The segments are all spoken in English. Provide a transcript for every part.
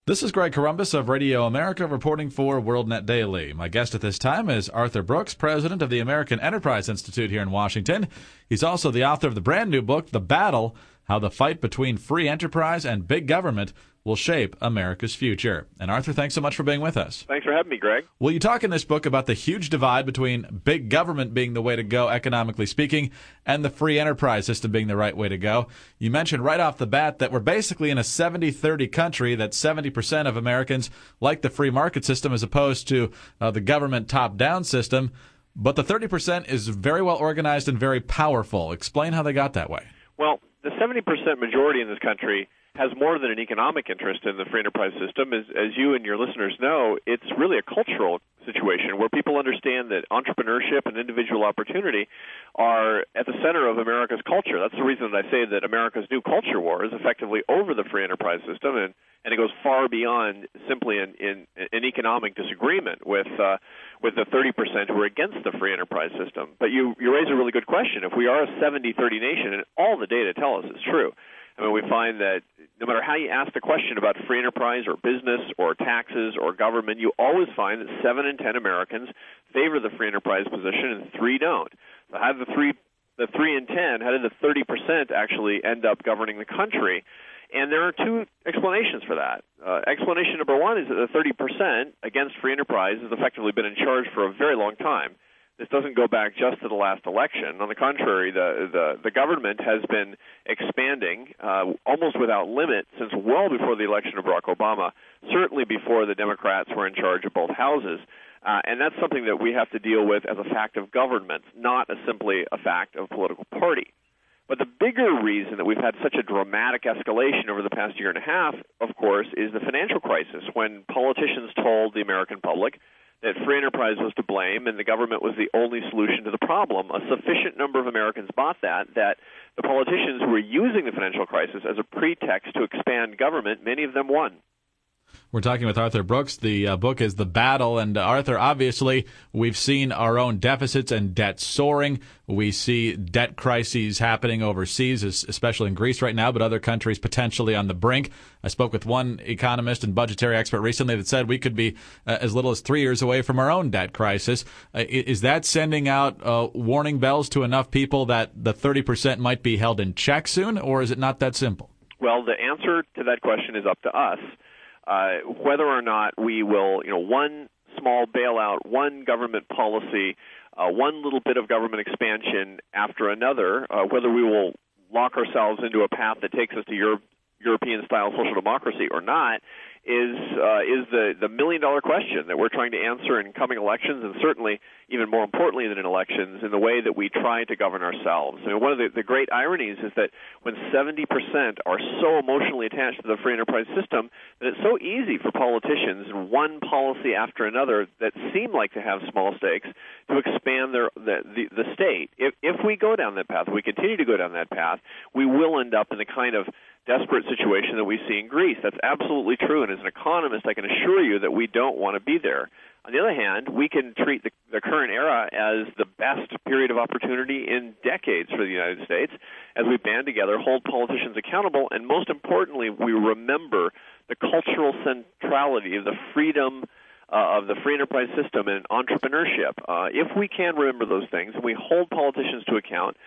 This is Greg Corombos of Radio America reporting for WorldNet Daily. My guest at this time is Arthur Brooks, president of the American Enterprise Institute here in Washington. He's also the author of the brand new book, The Battle: How the Fight Between Free Enterprise and Big Government Will Shape America's Future. And Arthur, thanks so much for being with us. Thanks for having me, Greg. Well, you talk in this book about the huge divide between big government being the way to go, economically speaking, and the free enterprise system being the right way to go. You mentioned right off the bat that we're basically in a 70-30 country, that 70% of Americans like the free market system as opposed to the government top-down system. But the 30% is very well organized and very powerful. Explain how they got that way. Well, the 70% majority in this country has more than an economic interest in the free enterprise system. As you and your listeners know, it's really a cultural situation where people understand that entrepreneurship and individual opportunity are at the center of America's culture. That's the reason that I say that America's new culture war is effectively over the free enterprise system, and it goes far beyond simply an economic disagreement with the 30% who are against the free enterprise system. But you raise a really good question. If we are a 70-30 nation, and all the data tell us it's true, I mean, we find that no matter how you ask the question about free enterprise or business or taxes or government, you always find that 7 in 10 Americans favor the free enterprise position and 3 don't. So how did the 3 in 10, how did the 30% actually end up governing the country? And there are 2 explanations for that. Explanation number 1 is that the 30% against free enterprise has effectively been in charge for a very long time. This doesn't go back just to the last election. On the contrary, the government has been expanding almost without limit since well before the election of Barack Obama, certainly before the Democrats were in charge of both houses. And that's something that we have to deal with as a fact of government, not as simply a fact of political party. But the bigger reason that we've had such a dramatic escalation over the past year and a half, of course, is the financial crisis, when politicians told the American public that free enterprise was to blame and the government was the only solution to the problem. A sufficient number of Americans bought that the politicians who were using the financial crisis as a pretext to expand government, many of them won. We're talking with Arthur Brooks. The book is The Battle. And Arthur, obviously, we've seen our own deficits and debt soaring. We see debt crises happening overseas, especially in Greece right now, but other countries potentially on the brink. I spoke with one economist and budgetary expert recently that said we could be as little as 3 years away from our own debt crisis. Is that sending out warning bells to enough people that the 30% might be held in check soon, or is it not that simple? Well, the answer to that question is up to us. Whether or not we will, one small bailout, one government policy, one little bit of government expansion after another, whether we will lock ourselves into a path that takes us to European-style social democracy or not, is the million-dollar question that we're trying to answer in coming elections, and certainly, even more importantly than in elections, in the way that we try to govern ourselves. I mean, one of the great ironies is that when 70% are so emotionally attached to the free enterprise system, that it's so easy for politicians in one policy after another that seem like to have small stakes to expand the state. If we go down that path, if we continue to go down that path, we will end up in the kind of desperate situation that we see in Greece. That's absolutely true, and as an economist, I can assure you that we don't want to be there. On the other hand, we can treat the current era as the best period of opportunity in decades for the United States as we band together, hold politicians accountable, and most importantly, we remember the cultural centrality of the freedom of the free enterprise system and entrepreneurship. If we can remember those things and we hold politicians to account,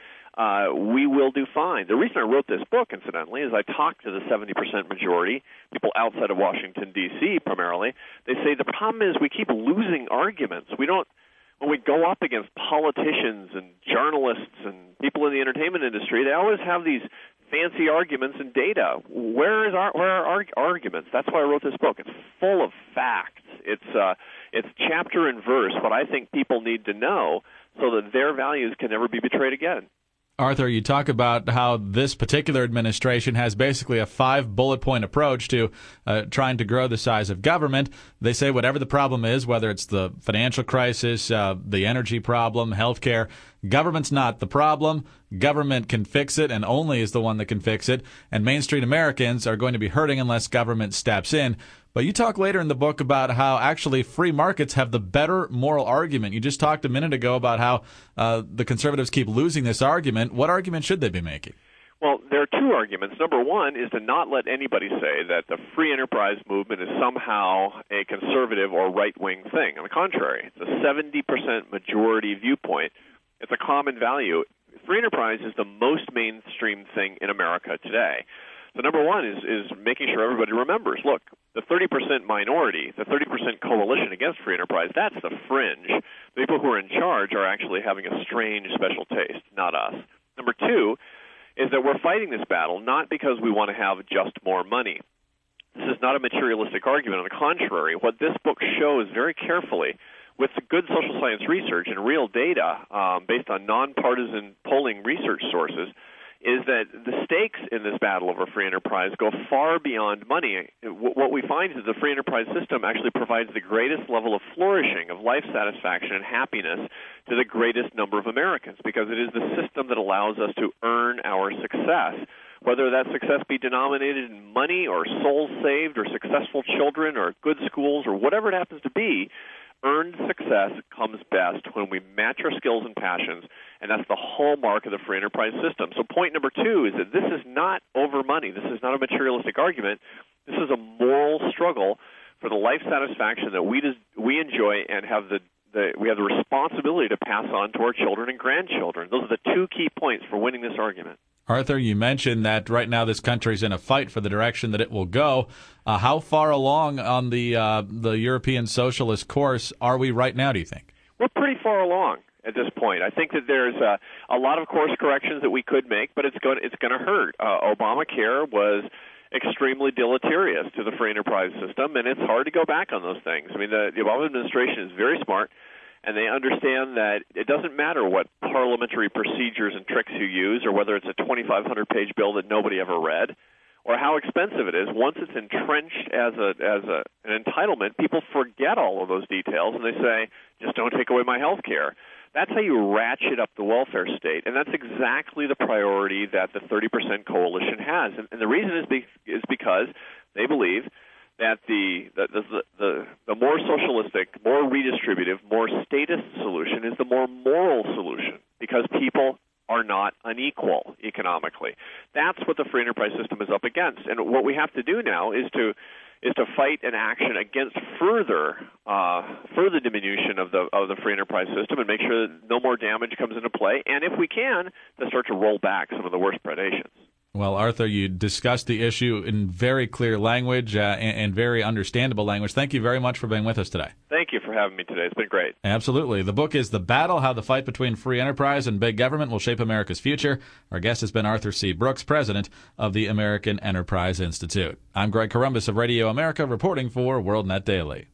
we will do fine. The reason I wrote this book, incidentally, is I talked to the 70% majority, people outside of Washington, D.C. primarily. They say the problem is we keep losing arguments. When we go up against politicians and journalists and people in the entertainment industry, they always have these fancy arguments and data. Where are our arguments? That's why I wrote this book. It's full of facts. It's chapter and verse, what I think people need to know so that their values can never be betrayed again. Arthur, you talk about how this particular administration has basically a 5-bullet-point approach to trying to grow the size of government. They say whatever the problem is, whether it's the financial crisis, the energy problem, healthcare, government's not the problem. Government can fix it and only is the one that can fix it. And Main Street Americans are going to be hurting unless government steps in. But you talk later in the book about how actually free markets have the better moral argument. You just talked a minute ago about how the conservatives keep losing this argument. What argument should they be making? Well, there are two arguments. Number one is to not let anybody say that the free enterprise movement is somehow a conservative or right-wing thing. On the contrary, it's a 70% majority viewpoint. It's a common value. Free enterprise is the most mainstream thing in America today. So number one is making sure everybody remembers, look, the 30% minority, the 30% coalition against free enterprise, that's the fringe. The people who are in charge are actually having a strange special taste, not us. Number two is that we're fighting this battle not because we want to have just more money. This is not a materialistic argument. On the contrary, what this book shows very carefully with good social science research and real data based on nonpartisan polling research sources is that the stakes in this battle over free enterprise go far beyond money. What we find is the free enterprise system actually provides the greatest level of flourishing, of life satisfaction and happiness to the greatest number of Americans, because it is the system that allows us to earn our success, whether that success be denominated in money or souls saved or successful children or good schools or whatever it happens to be. Earned success comes best when we match our skills and passions, and that's the hallmark of the free enterprise system. So point number two is that this is not over money. This is not a materialistic argument. This is a moral struggle for the life satisfaction that we enjoy and have we have the responsibility to pass on to our children and grandchildren. Those are the two key points for winning this argument. Arthur, you mentioned that right now this country is in a fight for the direction that it will go. How far along on the European socialist course are we right now, do you think? We're pretty far along at this point. I think that there's a lot of course corrections that we could make, but it's going to hurt. Obamacare was extremely deleterious to the free enterprise system, and it's hard to go back on those things. I mean, the Obama administration is very smart, and they understand that it doesn't matter what parliamentary procedures and tricks you use, or whether it's a 2,500-page bill that nobody ever read, or how expensive it is. Once it's entrenched as an entitlement, people forget all of those details, and they say, just don't take away my health care. That's how you ratchet up the welfare state, and that's exactly the priority that the 30% coalition has. And the reason is because they believe that the more socialistic, more redistributive, more statist solution is the more moral solution, because people are not unequal economically. That's what the free enterprise system is up against. And what we have to do now is to fight an action against further diminution of the free enterprise system and make sure that no more damage comes into play. And if we can, to start to roll back some of the worst predations. Well, Arthur, you discussed the issue in very clear language and very understandable language. Thank you very much for being with us today. Thank you for having me today. It's been great. Absolutely. The book is The Battle, How the Fight Between Free Enterprise and Big Government Will Shape America's Future. Our guest has been Arthur C. Brooks, president of the American Enterprise Institute. I'm Greg Corombos of Radio America, reporting for WorldNet Daily.